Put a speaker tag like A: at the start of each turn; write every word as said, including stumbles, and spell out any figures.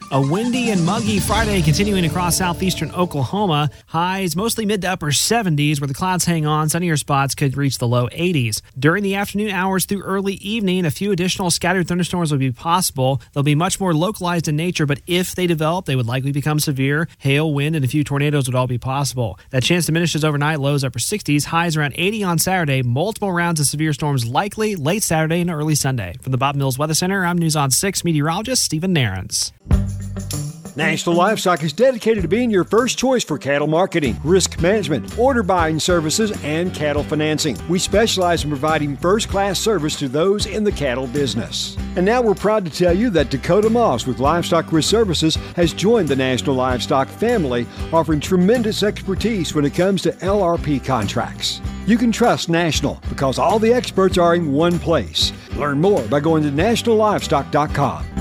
A: A windy and muggy Friday continuing across southeastern Oklahoma. Highs mostly mid to upper seventies, where the clouds hang on. Sunnier spots could reach the low eighties. During the afternoon hours through early evening, a few additional scattered thunderstorms will be possible. They'll be much more localized in nature, but if they develop, they would likely become severe. Hail, wind, and a few tornadoes would all be possible. That chance diminishes overnight, lows upper sixties, highs around eighty on Saturday. Multiple rounds of severe storms likely late Saturday and early Sunday. From the Bob Mills Weather Center, I'm News on six meteorologist Stephen Nairns.
B: National Livestock is dedicated to being your first choice for cattle marketing, risk management, order buying services, and cattle financing. We specialize in providing first-class service to those in the cattle business. And now we're proud to tell you that Dakota Moss with Livestock Risk Services has joined the National Livestock family, offering tremendous expertise when it comes to L R P contracts. You can trust National because all the experts are in one place. Learn more by going to national livestock dot com.